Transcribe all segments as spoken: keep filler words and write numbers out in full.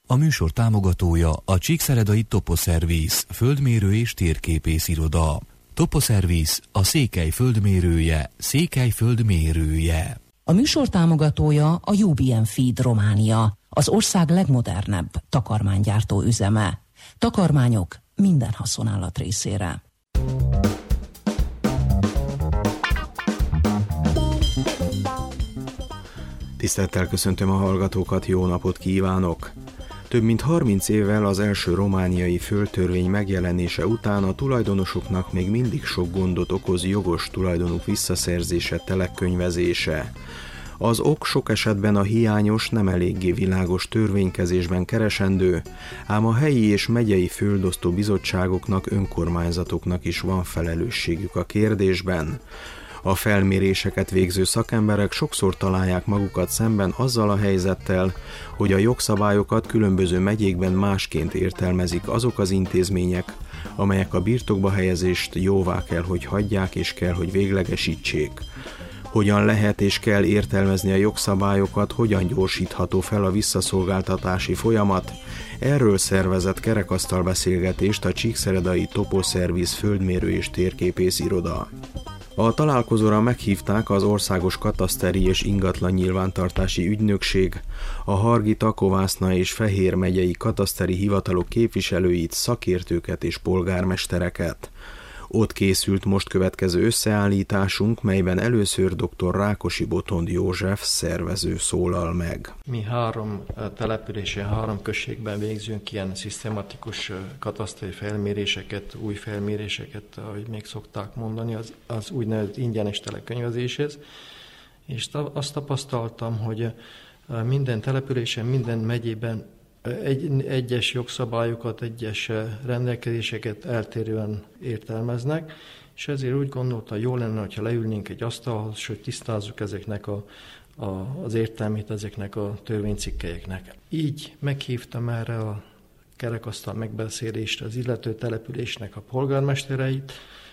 A műsor támogatója a Csíkszeredai Toposzerviz, földmérő és térképész iroda. Toposzerviz, a Székely földmérője, Székely földmérője. A műsor támogatója a u bé em Feed Románia, az ország legmodernebb takarmánygyártó üzeme. Takarmányok minden haszonállat részére. Tisztelettel köszöntöm a hallgatókat, jó napot kívánok! Több mint harminc évvel az első romániai földtörvény megjelenése után a tulajdonosoknak még mindig sok gondot okoz jogos tulajdonuk visszaszerzése, telekkönyvezése. Az ok sok esetben a hiányos, nem eléggé világos törvénykezésben keresendő, ám a helyi és megyei földosztó bizottságoknak, önkormányzatoknak is van felelősségük a kérdésben. A felméréseket végző szakemberek sokszor találják magukat szemben azzal a helyzettel, hogy a jogszabályokat különböző megyékben másként értelmezik azok az intézmények, amelyek a birtokba helyezést jóvá kell, hogy hagyják és kell, hogy véglegesítsék. Hogyan lehet és kell értelmezni a jogszabályokat, hogyan gyorsítható fel a visszaszolgáltatási folyamat? Erről szervezett kerekasztal beszélgetést a Csíkszeredai Toposzerviz földmérő és térképész iroda. A találkozóra meghívták az Országos Kataszteri és Ingatlan Nyilvántartási Ügynökség, a Hargita, Kovászna és Fehér megyei kataszteri hivatalok képviselőit, szakértőket és polgármestereket. Ott készült most következő összeállításunk, melyben először dr. Rákosi Botond József szervező szólal meg. Mi három településen, három községben végzünk ilyen szisztematikus kataszteri felméréseket, új felméréseket, ahogy még szokták mondani, az, az úgynevezett ingyenes telekönyvezéshez. És azt tapasztaltam, hogy minden településen, minden megyében Egy, egyes jogszabályokat, egyes rendelkezéseket eltérően értelmeznek, és ezért úgy gondolta, jó lenne, ha leülnénk egy asztalhoz, és hogy tisztázzuk ezeknek a, a, az értelmét ezeknek a törvénycikkelyeknek. Így meghívtam erre a kerekasztal megbeszélésre az illető településnek a polgármestereit,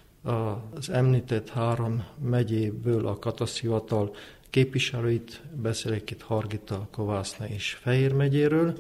az említett három megyéből a kataszthivatal képviselőit, beszélek itt Hargita, Kovászna és Fehér megyéről,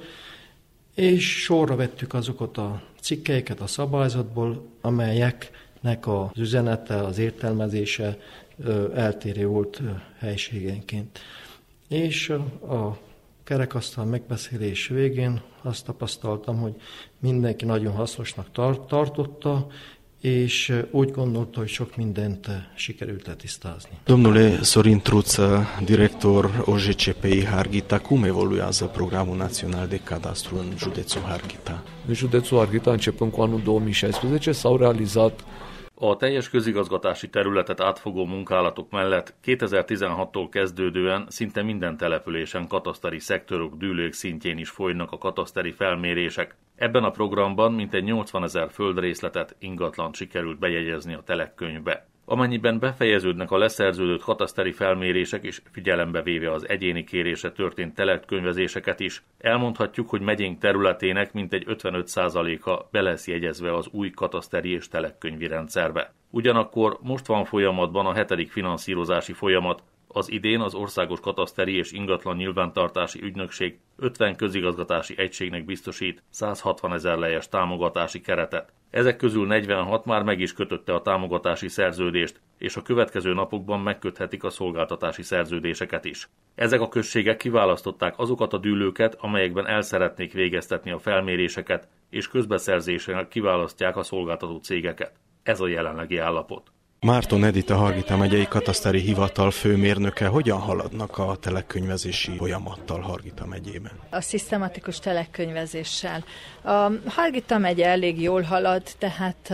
és sorra vettük azokat a cikkelyeket a szabályzatból, amelyeknek az üzenete, az értelmezése eltérő volt helységenként. És a kerekasztal megbeszélés végén azt tapasztaltam, hogy mindenki nagyon hasznosnak tar- tartotta, és úgy gondolta, hogy sok mindent sikerült letisztázni. Domnule Sorin Truț, director O J C P I Harghita, cum evoluează Programul Național de Cadastru în județul Harghita? În județul Harghita, începând cu anul două mii șaisprezece, s-au realizat a teljes közigazgatási területet átfogó munkálatok mellett kétezer-tizenhattól kezdődően szinte minden településen kataszteri szektorok, dűlők szintjén is folynak a kataszteri felmérések. Ebben a programban mintegy nyolcvanezer földrészletet, ingatlant sikerült bejegyezni a telekkönyvbe. Amennyiben befejeződnek a leszerződött kataszteri felmérések és figyelembe véve az egyéni kérésre történt telekkönyvezéseket is, elmondhatjuk, hogy megyénk területének mintegy ötvenöt százaléka be lesz jegyezve az új kataszteri és telekkönyvi rendszerbe. Ugyanakkor most van folyamatban a hetedik finanszírozási folyamat. Az idén az Országos Kataszteri és Ingatlan Nyilvántartási Ügynökség ötven közigazgatási egységnek biztosít százhatvan ezer lejes támogatási keretet. Ezek közül negyvenhat már meg is kötötte a támogatási szerződést, és a következő napokban megköthetik a szolgáltatási szerződéseket is. Ezek a községek kiválasztották azokat a dűlőket, amelyekben el szeretnék végeztetni a felméréseket, és közbeszerzéssel kiválasztják a szolgáltató cégeket. Ez a jelenlegi állapot. Márton Edita, Hargita megyei kataszteri hivatal főmérnöke, hogyan haladnak a telekkönyvezési folyamattal Hargita megyében? A szisztematikus telekkönyvezéssel. A Hargita megye elég jól halad, tehát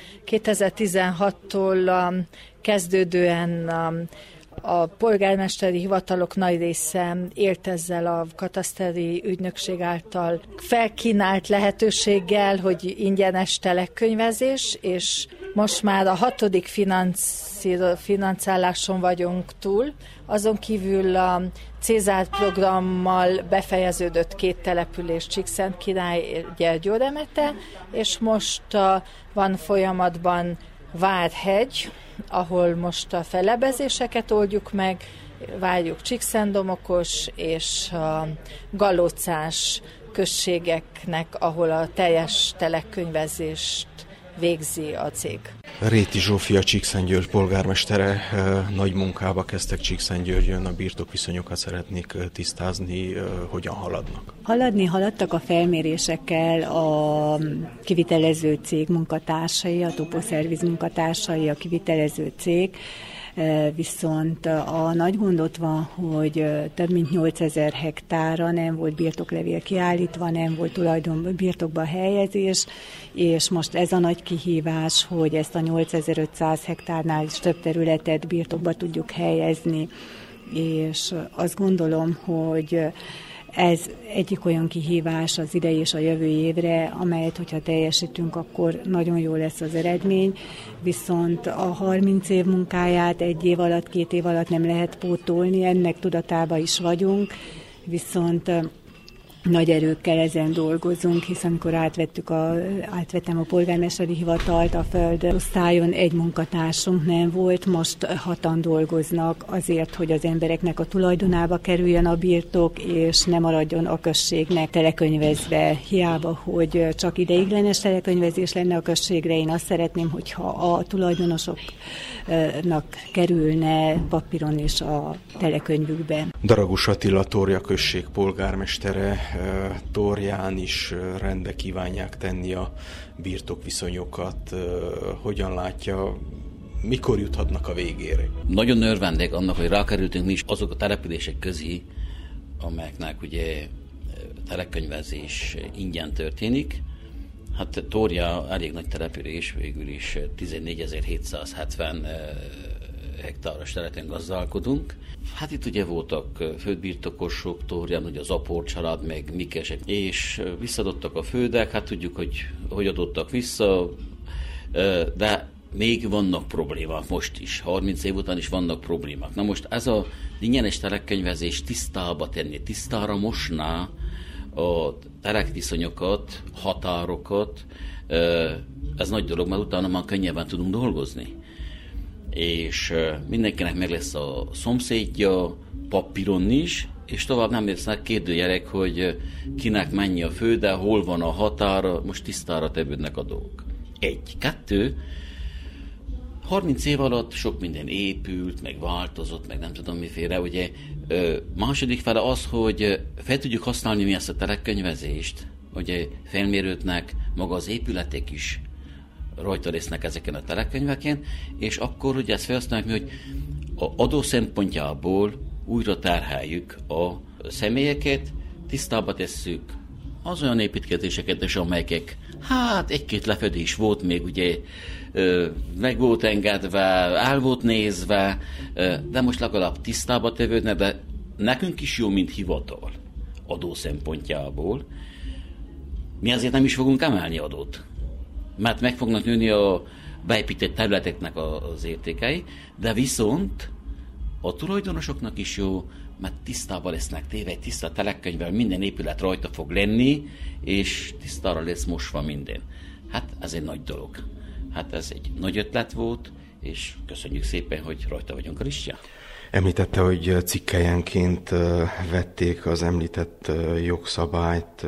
kétezer-tizenhattól kezdődően a polgármesteri hivatalok nagy része élt ezzel a kataszteri ügynökség által felkínált lehetőséggel, hogy ingyenes telekkönyvezés, és most már a hatodik financiáláson vagyunk túl. Azon kívül a Cézár programmal befejeződött két település, Csíkszentkirály, Gyergyóремete, és most van folyamatban Várhegy, ahol most a felebezéseket oldjuk meg, várjuk Csíkszentdomokos és Galócás községeknek, ahol a teljes telekönyvezést végzi a cég. Réti Zsófia Csíkszentgyörgy polgármestere, nagy munkába kezdtek Csíkszentgyörgyön, a birtokviszonyokat szeretnék tisztázni, hogyan haladnak? Haladni haladtak a felmérésekkel a kivitelező cég munkatársai, a Toposzerviz munkatársai, a kivitelező cég, viszont a nagy gond ott van, hogy több mint nyolcezer hektára nem volt birtoklevél kiállítva, nem volt tulajdon birtokba helyezés, és most ez a nagy kihívás, hogy ezt a nyolcezer-ötszáz hektárnál is több területet birtokba tudjuk helyezni, és azt gondolom, hogy ez egyik olyan kihívás az idei és a jövő évre, amelyet, hogyha teljesítünk, akkor nagyon jó lesz az eredmény, viszont a harminc év munkáját egy év alatt, két év alatt nem lehet pótolni, ennek tudatában is vagyunk, viszont nagy erőkkel ezen dolgozunk, hiszen amikor átvettük a, átvettem a polgármesteri hivatalt, a földosztályon egy munkatársunk nem volt, most hatan dolgoznak azért, hogy az embereknek a tulajdonába kerüljön a birtok, és ne maradjon a községnek telekönyvezve. Hiába, hogy csak ideiglenes telekönyvezés lenne a községre, én azt szeretném, hogyha a tulajdonosoknak kerülne papíron is a telekönyvükbe. Daragus Attila Torja község polgármestere, Torján is rendbe kívánják tenni a birtokviszonyokat. Hogyan látja, mikor juthatnak a végére? Nagyon örvendek annak, hogy rákerültünk mi is azok a települések közé, amelyeknek ugye telekönyvezés ingyen történik. Hát Torja elég nagy település, végül is tizennégyezer-hétszázhetven hektáros területen gazdálkodunk. Hát itt ugye voltak földbirtokosok, Torján ugye az Apor család, meg Mikesek, és visszadottak a földek, hát tudjuk, hogy hogy adottak vissza, de még vannak problémák most is, harminc év után is vannak problémák. Na most ez a ingyenes telekönyvezés tisztába tenni, tisztára mosná a telekviszonyokat, határokat, ez nagy dolog, mert utána már könnyebben tudunk dolgozni. És mindenkinek meg lesz a szomszédja, papíron is, és tovább nem lesznek kérdőjelek, hogy kinek mennyi a földe, hol van a határa, most tisztára tevődnek a dolgok. Egy. Kettő. harminc év alatt sok minden épült, meg változott, meg nem tudom miféle. Ugye második fele az, hogy fel tudjuk használni mi ezt a telekönyvezést, ugye felmérődnek maga az épületek is, rajta lesznek ezeken a telekönyveken, és akkor ugye ezt felhasználjuk mi, hogy a adó szempontjából újra terheljük a személyeket, tisztába tesszük az olyan építkezéseket is, amelyek hát egy-két lefedés volt még, ugye meg volt engedve, el volt nézve, de most legalább tisztába tevődne, de nekünk is jó, mint hivatal adó szempontjából. Mi azért nem is fogunk emelni adót, mert meg fognak nőni a beépített területeknek az értékei, de viszont a tulajdonosoknak is jó, mert tisztában lesznek téve, egy tiszta telekönyvvel, minden épület rajta fog lenni, és tisztára lesz mosva minden. Hát ez egy nagy dolog. Hát ez egy nagy ötlet volt, és köszönjük szépen, hogy rajta vagyunk a listján. Említette, hogy cikkelyenként vették az említett jogszabályt.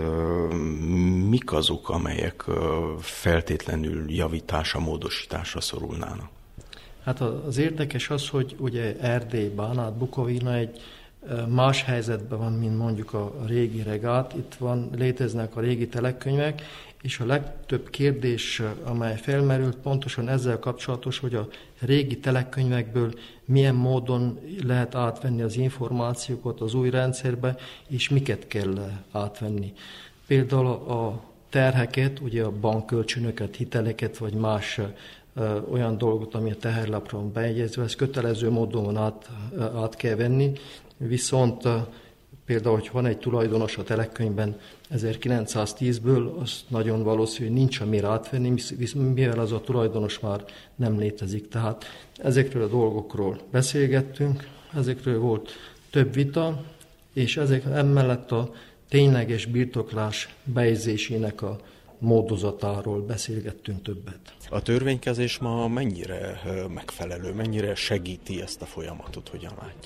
Mik azok, amelyek feltétlenül javításra, módosításra szorulnának? Hát az érdekes az, hogy ugye Erdély, Bánát, Bukovina egy más helyzetben van, mint mondjuk a régi Regát. Itt van, léteznek a régi telekönyvek, és a legtöbb kérdés, amely felmerült, pontosan ezzel kapcsolatos, hogy a régi telekönyvekből milyen módon lehet átvenni az információkat az új rendszerbe, és miket kell átvenni. Például a terheket, ugye a bankkölcsönöket, hiteleket, vagy más ö, olyan dolgot, ami a teherlapra van bejegyezve, ezt kötelező módon át, át kell venni, viszont például, hogy van egy tulajdonos a telekönyvben ezerkilencszáztízből, az nagyon valószínű, hogy nincs amire átvenni, mivel az a tulajdonos már nem létezik. Tehát ezekről a dolgokról beszélgettünk, ezekről volt több vita, és ezek emellett a tényleges birtoklás bejegyzésének a módozatáról beszélgettünk többet. A törvénykezés ma mennyire megfelelő, mennyire segíti ezt a folyamatot, hogyan látják?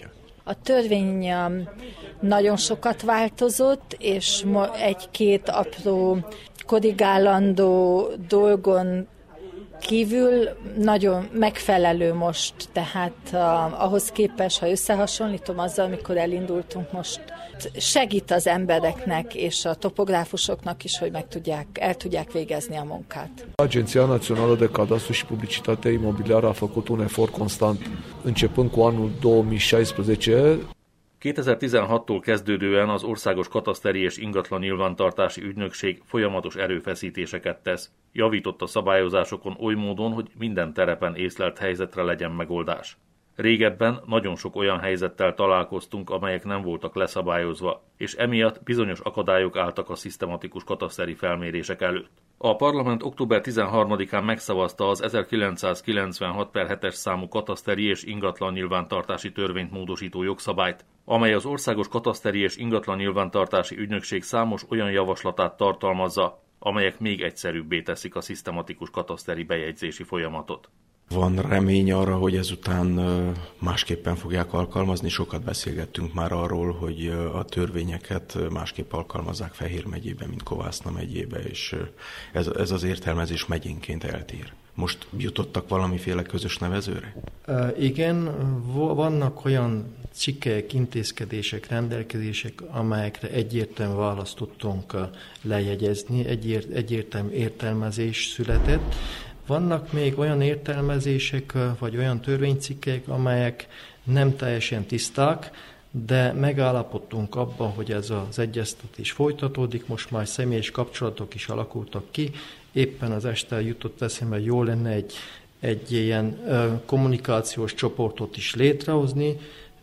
A törvény nagyon sokat változott, és egy-két apró korrigálandó dolgon kívül nagyon megfelelő most, tehát uh, ahhoz képest, ha összehasonlítom azzal, amikor elindultunk most, segít az embereknek és a topográfusoknak is, hogy meg tudják, el tudják végezni a munkát. Agenția Națională de Cadastru și Publicitate Imobiliară a făcut un efort constant începând cu anul două mii șaisprezece. kétezer-tizenhattól kezdődően az Országos Kataszteri és Ingatlan Nyilvántartási Ügynökség folyamatos erőfeszítéseket tesz. Javított a szabályozásokon oly módon, hogy minden terepen észlelt helyzetre legyen megoldás. Régebben nagyon sok olyan helyzettel találkoztunk, amelyek nem voltak leszabályozva, és emiatt bizonyos akadályok álltak a szisztematikus kataszteri felmérések előtt. A parlament október tizenharmadikán megszavazta az ezerkilencszázkilencvenhat per hetes számú kataszteri és ingatlan nyilvántartási törvényt módosító jogszabályt, amely az Országos Kataszteri és Ingatlan Nyilvántartási Ügynökség számos olyan javaslatát tartalmazza, amelyek még egyszerűbbé teszik a szisztematikus kataszteri bejegyzési folyamatot. Van remény arra, hogy ezután másképpen fogják alkalmazni? Sokat beszélgettünk már arról, hogy a törvényeket másképp alkalmazzák Fehér megyébe, mint Kovászna megyébe, és ez, ez az értelmezés megyénként eltér. Most jutottak valamiféle közös nevezőre? Uh, igen, vannak olyan cikkek, intézkedések, rendelkezések, amelyekre egyértelmű választ tudtunk lejegyezni, egyért, egyértelmű értelmezés született. Vannak még olyan értelmezések, vagy olyan törvénycikkek, amelyek nem teljesen tiszták, de megállapodtunk abban, hogy ez az egyeztetés folytatódik, most már személyes kapcsolatok is alakultak ki. Éppen az este jutott eszembe, hogy jó lenne egy, egy ilyen kommunikációs csoportot is létrehozni,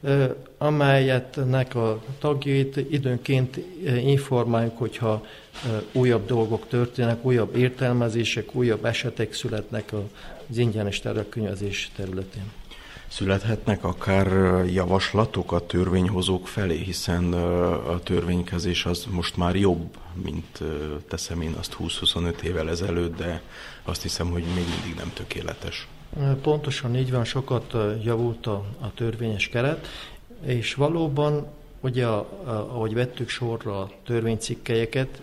amelyetnek a tagjait időnként informáljuk, hogyha újabb dolgok történnek, újabb értelmezések, újabb esetek születnek az ingyenes tervkönyvezés területén. Születhetnek akár javaslatok a törvényhozók felé, hiszen a törvénykezés az most már jobb, mint teszem én azt húsz-huszonöt évvel ezelőtt, de azt hiszem, hogy még mindig nem tökéletes. Pontosan így van, sokat javult a, a törvényes keret, és valóban, ugye, ahogy vettük sorra a törvénycikkelyeket,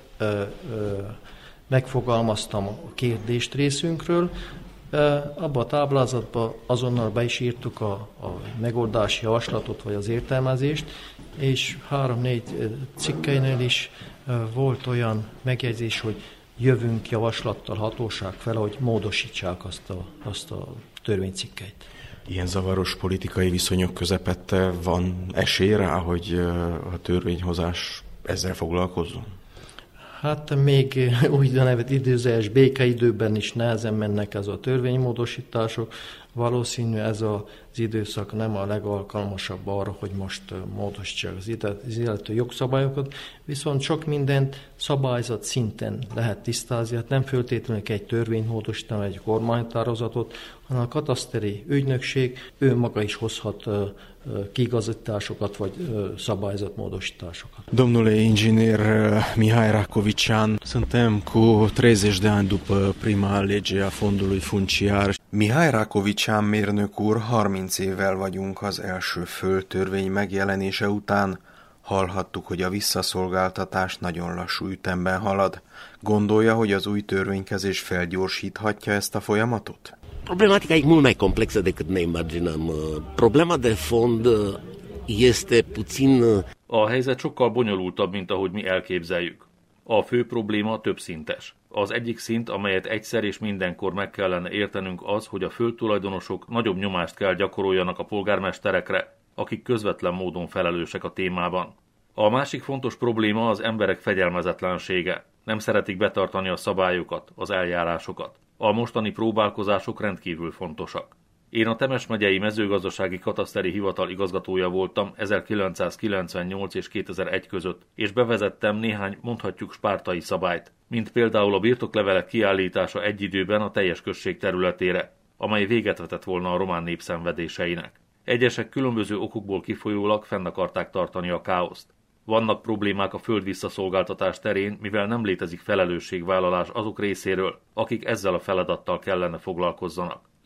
megfogalmaztam a kérdést részünkről, abba a táblázatba azonnal be is írtuk a, a megoldási javaslatot, vagy az értelmezést, és három-négy cikkeinél is volt olyan megjegyzés, hogy jövünk javaslattal hatóság fel, hogy módosítsák azt a, azt a törvénycikkeit. Ilyen zavaros politikai viszonyok közepette van esély rá, hogy a törvényhozás ezzel foglalkozzon? Hát még úgynevezett időzőes békeidőben is nehezen mennek ez a törvénymódosítások. Valószínű ez az időszak nem a legalkalmasabb arra, hogy most módosítsák az illető jogszabályokat, viszont sok mindent szabályzat szinten lehet tisztázni, hát nem feltétlenül egy törvényt módosítani, egy kormánytározatot, hanem a kataszteri ügynökség ő maga is hozhat kiigazításokat vagy szabályzatmódosításokat. Domnule inginer Mihai Racovicean, suntem cu treizeci de ani după prima lege a fondului funciar. Mihai Racovicean mérnök úr, harminc évvel vagyunk az első földtörvény megjelenése után. Hallhattuk, hogy a visszaszolgáltatás nagyon lassú ütemben halad. Gondolja, hogy az új törvénykezés felgyorsíthatja ezt a folyamatot? Problematica e mult mai complexă decât ne imaginăm. Problema de fond este puțin... A helyzet sokkal bonyolultabb, mint ahogy mi elképzeljük. A fő probléma többszintes. Az egyik szint, amelyet egyszer és mindenkor meg kellene értenünk az, hogy a földtulajdonosok nagyobb nyomást kell gyakoroljanak a polgármesterekre, akik közvetlen módon felelősek a témában. A másik fontos probléma az emberek fegyelmezetlensége. Nem szeretik betartani a szabályokat, az eljárásokat. A mostani próbálkozások rendkívül fontosak. Én a Temes megyei mezőgazdasági kataszteri hivatal igazgatója voltam ezerkilencszázkilencvennyolc és kétezer-egy között, és bevezettem néhány, mondhatjuk, spártai szabályt, mint például a birtoklevelek kiállítása egy időben a teljes község területére, amely véget vetett volna a román nép szenvedéseinek. Egyesek különböző okokból kifolyólag fenn akarták tartani a káoszt. Vannak problémák a földvisszaszolgáltatás terén, mivel nem létezik felelősségvállalás azok részéről, akik ezzel a feladattal kellene foglalkozzanak.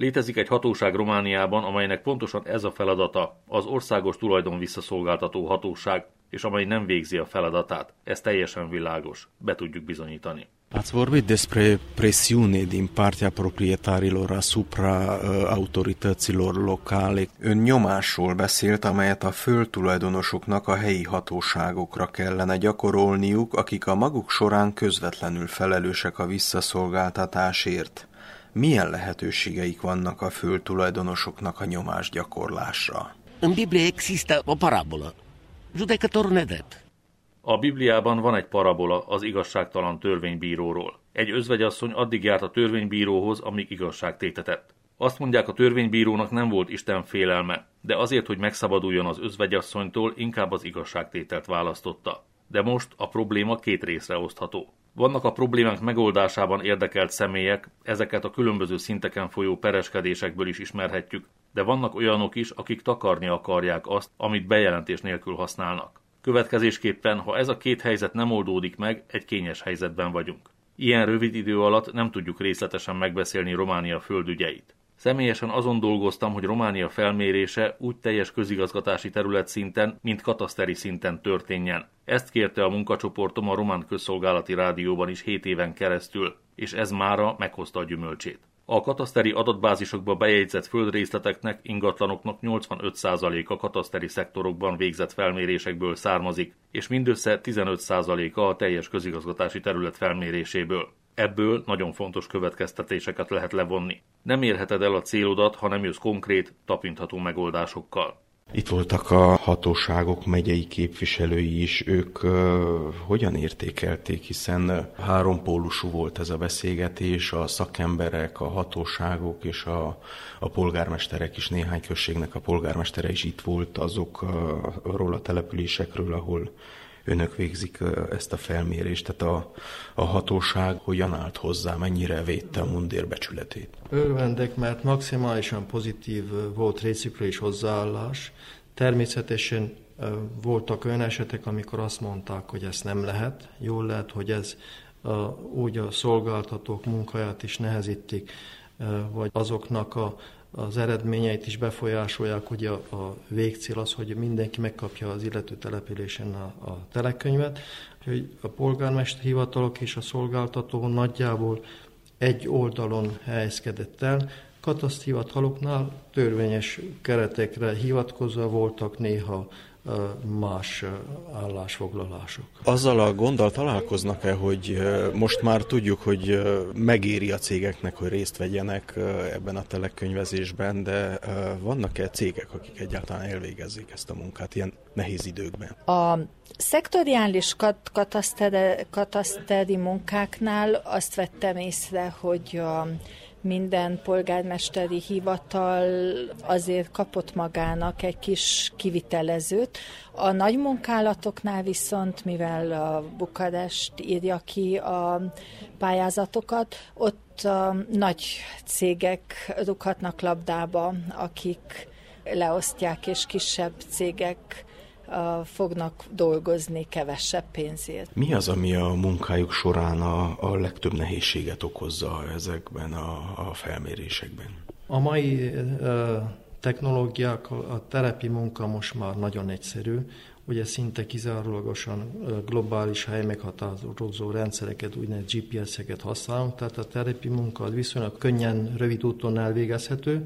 Létezik egy hatóság Romániában, amelynek pontosan ez a feladata, az országos tulajdon visszaszolgáltató hatóság, és amely nem végzi a feladatát. Ez teljesen világos. Be tudjuk bizonyítani. Ați vorbit despre presiune din partea proprietarilor asupra autorităților locale. Ön nyomásról beszélt, amelyet a földtulajdonosoknak a helyi hatóságokra kellene gyakorolniuk, akik a maguk során közvetlenül felelősek a visszaszolgáltatásért. Milyen lehetőségeik vannak a földtulajdonosoknak a nyomásgyakorlásra? În Biblie există o parabolă. Judecătorul nedrept. A Bibliában van egy parabola az igazságtalan törvénybíróról. Egy özvegyasszony addig járt a törvénybíróhoz, amíg igazságtétet tett. Azt mondják, a törvénybírónak nem volt Isten félelme, de azért, hogy megszabaduljon az özvegyasszonytól, inkább az igazságtételt választotta. De most a probléma két részre osztható. Vannak a problémák megoldásában érdekelt személyek, ezeket a különböző szinteken folyó pereskedésekből is ismerhetjük, de vannak olyanok is, akik takarni akarják azt, amit bejelentés nélkül használnak. Következésképpen, ha ez a két helyzet nem oldódik meg, egy kényes helyzetben vagyunk. Ilyen rövid idő alatt nem tudjuk részletesen megbeszélni Románia földügyeit. Személyesen azon dolgoztam, hogy Románia felmérése úgy teljes közigazgatási terület szinten, mint kataszteri szinten történjen. Ezt kérte a munkacsoportom a Román Közszolgálati Rádióban is hét éven keresztül, és ez mára meghozta a gyümölcsét. A kataszteri adatbázisokba bejegyzett földrészleteknek, ingatlanoknak nyolcvanöt százaléka kataszteri szektorokban végzett felmérésekből származik, és mindössze tizenöt százaléka a teljes közigazgatási terület felméréséből. Ebből nagyon fontos következtetéseket lehet levonni. Nem érheted el a célodat, ha nem jössz konkrét, tapintható megoldásokkal. Itt voltak a hatóságok megyei képviselői is, ők uh, hogyan értékelték, hiszen hárompólusú volt ez a beszélgetés, a szakemberek, a hatóságok és a, a polgármesterek is, néhány községnek a polgármestere is itt volt azokról a településekről, ahol önök végzik ezt a felmérést, tehát a, a hatóság hogyan állt hozzá, mennyire védte a mundér becsületét? Örvendek, mert maximálisan pozitív volt részükről is hozzáállás. Természetesen voltak olyan esetek, amikor azt mondták, hogy ezt nem lehet. Jól lehet, hogy ez úgy a szolgáltatók munkáját is nehezítik, vagy azoknak a az eredményeit is befolyásolják, hogy a, a végcél az, hogy mindenki megkapja az illető településen a, a telekönyvet. Hogy a polgármester hivatalok és a szolgáltató nagyjából egy oldalon helyezkedett el. Kataszthivataloknál törvényes keretekre hivatkozva voltak néha más állásfoglalások. Azzal a gonddal találkoznak-e, hogy most már tudjuk, hogy megéri a cégeknek, hogy részt vegyenek ebben a telekönyvezésben, de vannak-e cégek, akik egyáltalán elvégezzék ezt a munkát ilyen nehéz időkben? A szektoriális kat- kataszteri, kataszteri munkáknál azt vettem észre, hogy a minden polgármesteri hivatal azért kapott magának egy kis kivitelezőt. A nagy munkálatoknál viszont, mivel a Bukarest írja ki a pályázatokat, ott a nagy cégek rúghatnak labdába, akik leosztják, és kisebb cégek fognak dolgozni kevesebb pénzért. Mi az, ami a munkájuk során a, a legtöbb nehézséget okozza ezekben a, a felmérésekben? A mai uh, technológiák, a terepi munka most már nagyon egyszerű. Ugye szinte kizárólagosan globális hely meghatározó rendszereket, úgynevezett gé pé es-eket használunk, tehát a terepi munka viszonylag könnyen, rövid úton elvégezhető,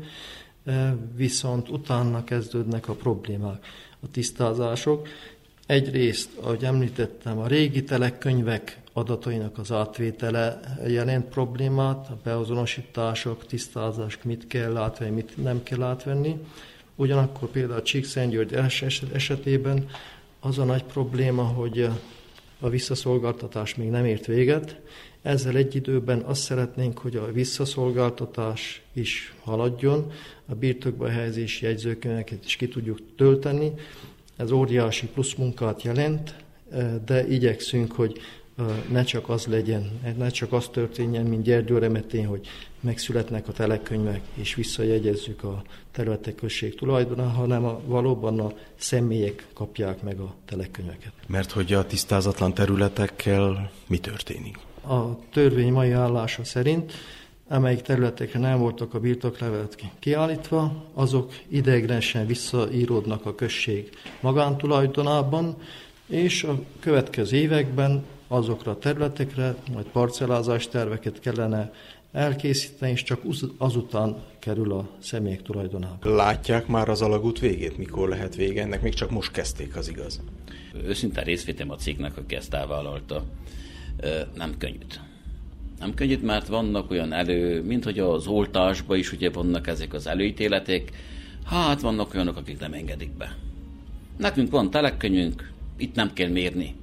viszont utána kezdődnek a problémák, a tisztázások. Egyrészt, ahogy említettem, a régi telekönyvek adatainak az átvétele jelent problémát, a beazonosítások, tisztázások, mit kell átvenni, mit nem kell átvenni. Ugyanakkor például a Csíkszentgyörgy esetében az a nagy probléma, hogy a visszaszolgáltatás még nem ért véget. Ezzel egy időben azt szeretnénk, hogy a visszaszolgáltatás is haladjon, a birtokba helyezési jegyzőkönyveket is ki tudjuk tölteni. Ez óriási plusz munkát jelent, de igyekszünk, hogy ne csak az legyen, ne csak az történjen, mint Gyergyóremetén, hogy megszületnek a telekönyvek, és visszajegyezzük a területek község tulajdonát, hanem a, valóban a személyek kapják meg a telekönyveket. Mert hogy a tisztázatlan területekkel mi történik? A törvény mai állása szerint amelyik területekre nem voltak a birtoklevelek kiállítva, azok ideiglenesen visszaíródnak a község magántulajdonában, és a következő években azokra a területekre majd parcellázás terveket kellene elkészíteni, és csak azután kerül a személyek tulajdonába. Látják már az alagút végét? Mikor lehet vége? Ennek még csak most kezdték, az igaz. Őszinte részvétem a cégnek, aki ezt elvállalta, nem könnyű. Nem könnyű, mert vannak olyan elő, mint hogy az oltásban is ugye vannak ezek az előítéletek, hát vannak olyanok, akik nem engedik be. Nekünk van telekkönyvünk, itt nem kell mérni.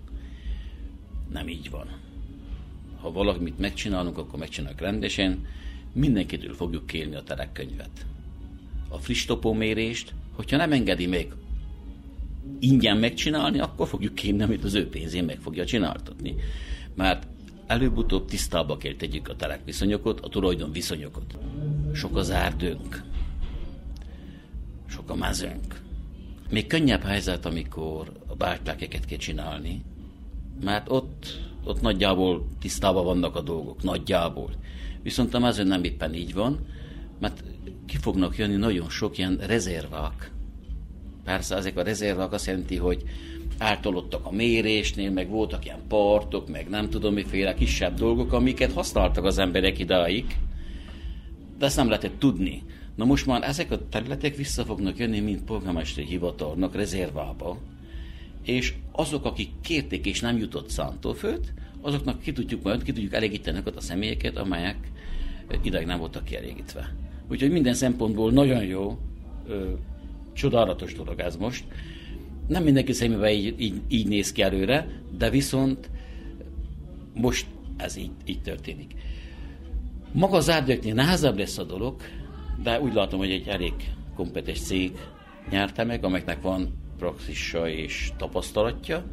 Nem így van. Ha valamit megcsinálunk, akkor megcsináljuk rendesen, mindenkitől fogjuk kérni a telekkönyvet. A friss topómérést, hogyha nem engedi meg ingyen megcsinálni, akkor fogjuk kérni, amit az ő pénzén meg fogja csináltatni. Mert előbb-utóbb tisztába kell tegyük a telekviszonyokat, a tulajdon viszonyokat. Sok az erdőnk, sok a mezőnk. Még könnyebb helyzet, amikor a bártlákeket kell csinálni, mert ott, ott nagyjából tisztában vannak a dolgok, nagyjából. Viszont a mezőn nem éppen így van, mert ki fognak jönni nagyon sok ilyen rezervák. Persze ezek a rezervák azt jelenti, hogy eltolottak a mérésnél, meg voltak ilyen partok, meg nem tudom miféle kisebb dolgok, amiket használtak az emberek idáig, de ezt nem lehetett tudni. Na most már ezek a területek vissza fognak jönni, mint polgármesteri hivatalnak rezervába, és azok, akik kérték és nem jutott szántóföld, azoknak ki tudjuk majd, ki tudjuk elégíteni a személyeket, amelyek idáig nem voltak kielégítve. Úgyhogy minden szempontból nagyon jó, ö, csodálatos dolog ez most. Nem mindenki szemében így, így, így néz ki előre, de viszont most ez így, így történik. Maga az erdőknél nehezebb lesz a dolog, de úgy látom, hogy egy elég kompetens cég nyerte meg, amelynek van praxisa és tapasztalatja,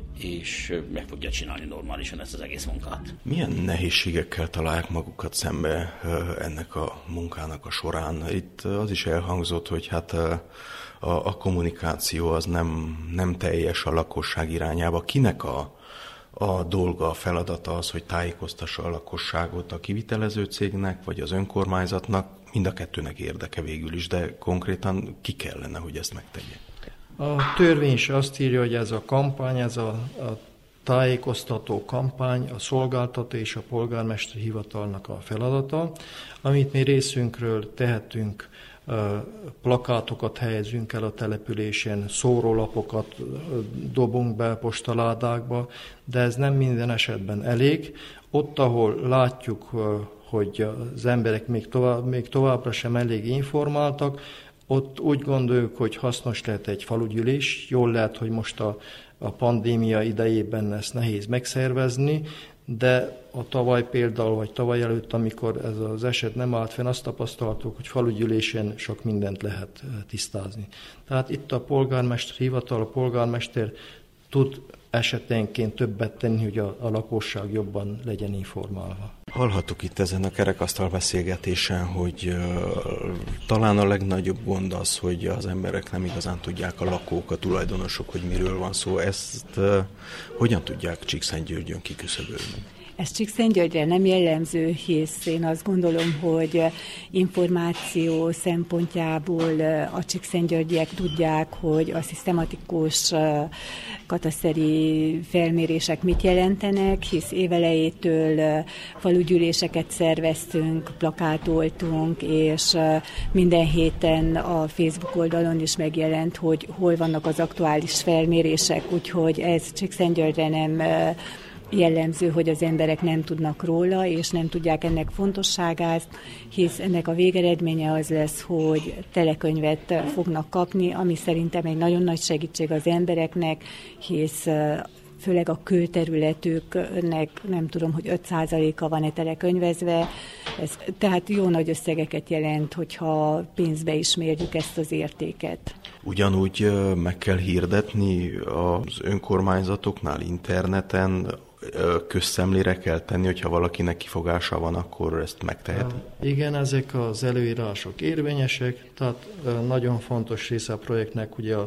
és meg fogja csinálni normálisan ezt az egész munkát. Milyen nehézségekkel találják magukat szembe ennek a munkának a során? Itt az is elhangzott, hogy hát a, a kommunikáció az nem, nem teljes a lakosság irányába. Kinek a, a dolga, a feladata az, hogy tájékoztassa a lakosságot, a kivitelező cégnek, vagy az önkormányzatnak? Mind a kettőnek érdeke végül is, de konkrétan ki kellene, hogy ezt megtegye? A törvény is azt írja, hogy ez a kampány, ez a, a tájékoztató kampány, a szolgáltató és a polgármesteri hivatalnak a feladata, amit mi részünkről tehetünk, plakátokat helyezünk el a településen, szórólapokat dobunk be postaládákba, de ez nem minden esetben elég. Ott, ahol látjuk, hogy az emberek még, tovább, még továbbra sem elég informáltak, ott úgy gondoljuk, hogy hasznos lehet egy falugyűlés. Jól lehet, hogy most a, a pandémia idejében ezt nehéz megszervezni, de a tavaly például, vagy tavaly előtt, amikor ez az eset nem állt fenn, azt tapasztaltuk, hogy falugyűlésen sok mindent lehet tisztázni. Tehát itt a polgármester hivatal, a polgármester tud esetenként többet tenni, hogy a, a lakosság jobban legyen informálva. Hallhattuk itt ezen a kerekasztal beszélgetésen, hogy uh, talán a legnagyobb gond az, hogy az emberek nem igazán tudják, a lakók, a tulajdonosok, hogy miről van szó. Ezt uh, hogyan tudják Csíkszentgyörgyön kiküszöbölni? Ez Csíkszentgyörgyre nem jellemző, hisz én azt gondolom, hogy információ szempontjából a csíkszentgyörgyiek tudják, hogy a szisztematikus kataszteri felmérések mit jelentenek, hisz évelejétől falugyűléseket szerveztünk, plakátoltunk, és minden héten a Facebook oldalon is megjelent, hogy hol vannak az aktuális felmérések, úgyhogy ez Csíkszentgyörgyre nem jellemző, hogy az emberek nem tudnak róla, és nem tudják ennek fontosságát, hisz ennek a végeredménye az lesz, hogy telekönyvet fognak kapni, ami szerintem egy nagyon nagy segítség az embereknek, hisz főleg a külterületüknek nem tudom, hogy öt százaléka van-e telekönyvezve, ez, tehát jó nagy összegeket jelent, hogyha pénzbe is mérjük ezt az értéket. Ugyanúgy meg kell hirdetni az önkormányzatoknál, interneten, közszemlére kell tenni, hogyha valakinek kifogása van, akkor ezt megteheti? Igen, ezek az előírások érvényesek, tehát nagyon fontos része a projektnek ugye a,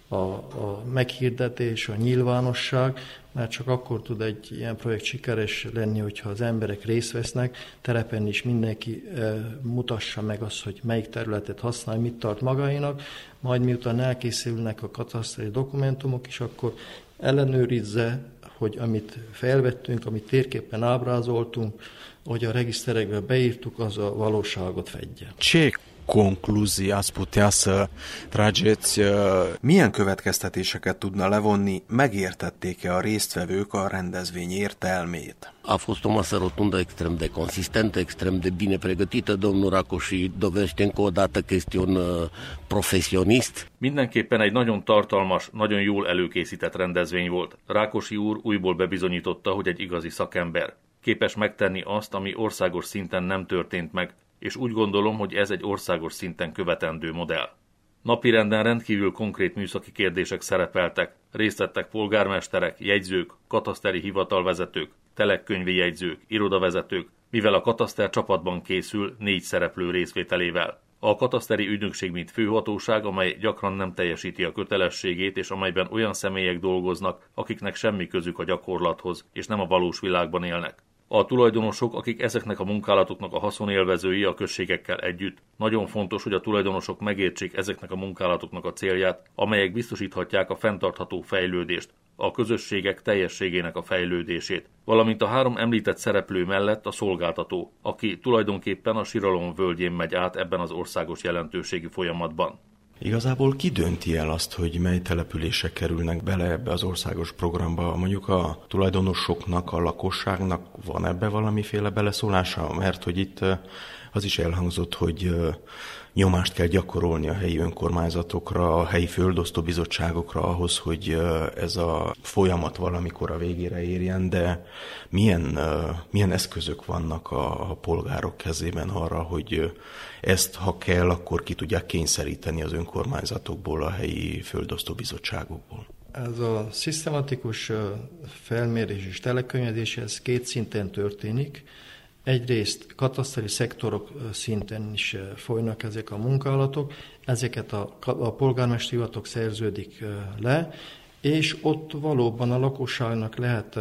a, a meghirdetés, a nyilvánosság, mert csak akkor tud egy ilyen projekt sikeres lenni, hogyha az emberek részt vesznek, terepen is mindenki e, mutassa meg azt, hogy melyik területet használ, mit tart magáinak, majd miután elkészülnek a kataszteri dokumentumok is, akkor ellenőrizze, hogy amit felvettünk, amit térképen ábrázoltunk, hogy a regiszterekbe beírtuk, az a valóságot fedje. Csék konklúzii ați putea să trageți? Milyen következtetéseket tudna levonni, megértették-e a résztvevők a rendezvény értelmét? A fost o masă rotundă extrem de consistentă, extrem de bine pregătită. Domnul Rákosi dovedește încă o dată că este un profesionist. Mindenképpen egy nagyon tartalmas, nagyon jól előkészített rendezvény volt. Rákosi úr újból bebizonyította, hogy egy igazi szakember. Képes megtenni azt, ami országos szinten nem történt meg, és úgy gondolom, hogy ez egy országos szinten követendő modell. Napirenden rendkívül konkrét műszaki kérdések szerepeltek, részt vettek polgármesterek, jegyzők, kataszteri hivatalvezetők, telekkönyvi jegyzők, irodavezetők, mivel a kataszter csapatban készül négy szereplő részvételével. A kataszteri ügynökség mint főhatóság, amely gyakran nem teljesíti a kötelességét, és amelyben olyan személyek dolgoznak, akiknek semmi közük a gyakorlathoz, és nem a valós világban élnek. A tulajdonosok, akik ezeknek a munkálatoknak a haszonélvezői a községekkel együtt, nagyon fontos, hogy a tulajdonosok megértsék ezeknek a munkálatoknak a célját, amelyek biztosíthatják a fenntartható fejlődést, a közösségek teljességének a fejlődését, valamint a három említett szereplő mellett a szolgáltató, aki tulajdonképpen a siralom völgyén megy át ebben az országos jelentőségi folyamatban. Igazából ki dönti el azt, hogy mely települések kerülnek bele ebbe az országos programba? Mondjuk a tulajdonosoknak, a lakosságnak van ebbe valamiféle beleszólása? Mert hogy itt az is elhangzott, hogy nyomást kell gyakorolni a helyi önkormányzatokra, a helyi földosztó bizottságokra ahhoz, hogy ez a folyamat valamikor a végére érjen, de milyen, milyen eszközök vannak a, a polgárok kezében arra, hogy ezt, ha kell, akkor ki tudják kényszeríteni az önkormányzatokból, a helyi földosztó bizottságokból? Ez a szisztematikus felmérés és telekönyvezés, ez két szinten történik. Egyrészt kataszteri szektorok szinten is folynak ezek a munkálatok, ezeket a, a polgármesteri hivatalok szerződik le, és ott valóban a lakosságnak lehet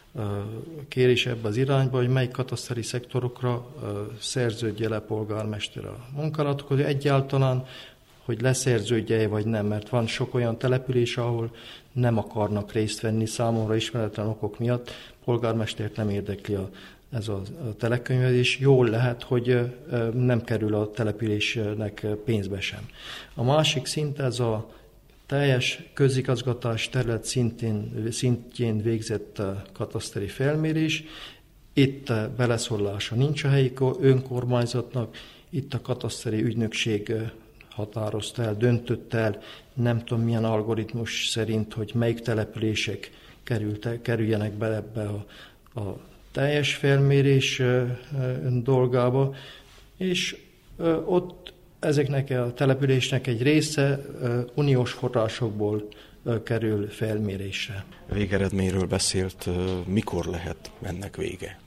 kérés ebbe az irányba, hogy melyik kataszteri szektorokra szerződje le polgármester a munkálatokat, hogy egyáltalán, hogy leszerződje vagy nem, mert van sok olyan település, ahol nem akarnak részt venni számomra ismeretlen okok miatt, polgármestert nem érdekli a ez a telekönyvezés, jól lehet, hogy nem kerül a településnek pénzbe sem. A másik szint ez a teljes közigazgatás terület szintén, szintjén végzett kataszteri felmérés. Itt beleszólása nincs a helyi önkormányzatnak, itt a kataszteri ügynökség határozta el, döntött el, nem tudom milyen algoritmus szerint, hogy melyik települések kerültek, kerüljenek be ebbe a, a teljes felmérés dolgába, és ott ezeknek a településnek egy része uniós forrásokból kerül felmérésre. Végeredményről beszélt, mikor lehet ennek vége?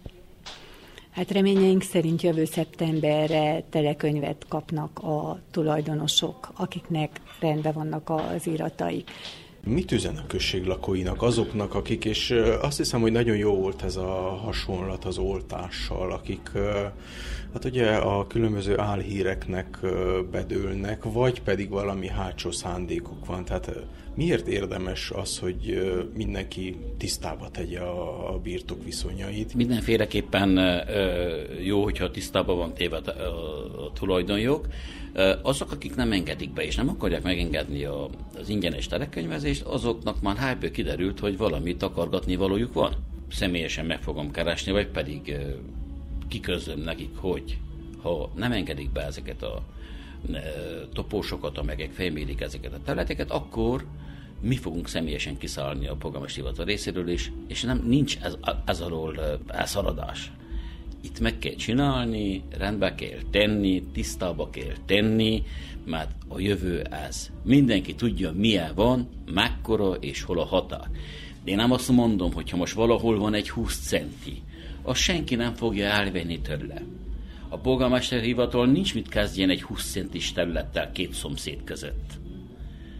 Hát reményeink szerint jövő szeptemberre telekönyvet kapnak a tulajdonosok, akiknek rendben vannak az irataik. Mit üzen a község lakóinak, azoknak, akik, és azt hiszem, hogy nagyon jó volt ez a hasonlat az oltással, akik hát ugye a különböző álhíreknek bedőlnek, vagy pedig valami hátsó szándékuk van. Tehát miért érdemes az, hogy mindenki tisztába tegye a birtok viszonyait? Mindenféleképpen jó, hogyha tisztában van téve a tulajdonjog. Azok, akik nem engedik be, és nem akarják megengedni az ingyenes telekönyvezést, azoknak már helyből kiderült, hogy valami takargatni valójuk van. Személyesen meg fogom keresni, vagy pedig kiközlöm nekik, hogy ha nem engedik be ezeket a topósokat, amelyek felmérik ezeket a területeket, akkor mi fogunk személyesen kiszállni a polgármesteri hivatal részéről is, és nem, nincs ez, ez alól elszaladás. Itt meg kell csinálni, rendbe kell tenni, tisztába kell tenni, mert a jövő ez. Mindenki tudja, milyen van, mekkora és hol a határ. De én nem azt mondom, hogy ha most valahol van egy húsz centi, azt senki nem fogja elvenni tőle. A polgármester hivatal nincs mit kezdjen egy húsz centis területtel két szomszéd között.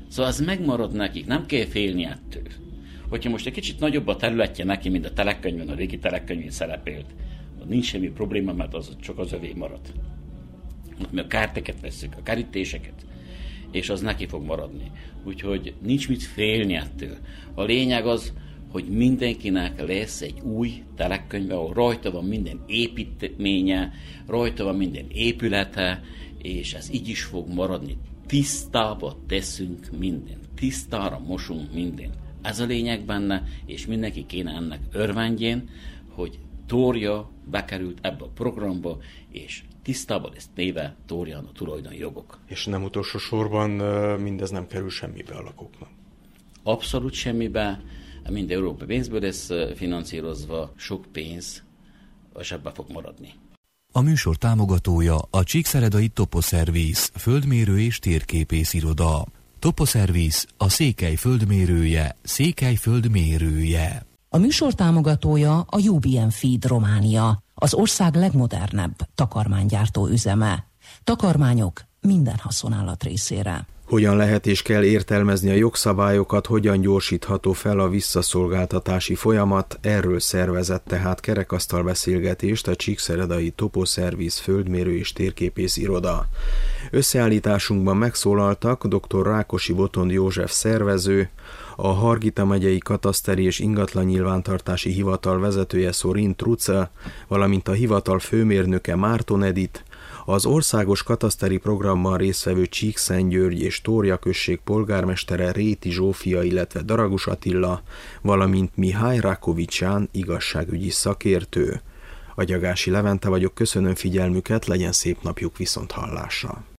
Szóval ez megmarad nekik, nem kell félni ettől. Hogyha most egy kicsit nagyobb a területje neki, mint a telekönyvön, a régi telekönyvén szerepelt, nincs semmi probléma, mert az csak az övé marad. Mi a kártyákat vesszük, a kerítéseket, és az neki fog maradni. Úgyhogy nincs mit félni ettől. A lényeg az, hogy mindenkinek lesz egy új telekönyve, ahol rajta van minden építménye, rajta van minden épülete, és ez így is fog maradni. Tisztába teszünk mindent, tisztára mosunk mindent. Ez a lényeg benne, és mindenki kéne ennek örvendjén, hogy Tória bekerült ebbe a programba, és tisztában lesz téve Tórián a tulajdoni jogok. És nem utolsó sorban mindez nem kerül semmibe a lakóknak? Abszolút semmibe, mind európai pénzből lesz finanszírozva, sok pénz a zsebbe fog maradni. A műsor támogatója a Csíkszeredai Toposzervisz földmérő és térképész iroda. Toposzervisz a Székely földmérője, Székely földmérője. A műsor támogatója a U B M Feed Románia, az ország legmodernebb takarmánygyártó üzeme. Takarmányok minden haszonállat részére. Hogyan lehet és kell értelmezni a jogszabályokat, hogyan gyorsítható fel a visszaszolgáltatási folyamat, erről szervezett tehát kerekasztal beszélgetést a Csíkszeredai Toposzervisz földmérő és térképész iroda. Összeállításunkban megszólaltak dr. Rákosi Botond József szervező, a Hargita megyei kataszteri és ingatlan nyilvántartási hivatal vezetője Szorin Truca, valamint a hivatal főmérnöke Márton Edit, az országos kataszteri programban résztvevő Csíkszentgyörgy és Tória község polgármestere Réti Zsófia, illetve Daragus Attila, valamint Mihály Rakovicsán igazságügyi szakértő. Agyagási Levente vagyok, köszönöm figyelmüket, legyen szép napjuk, viszont hallásra!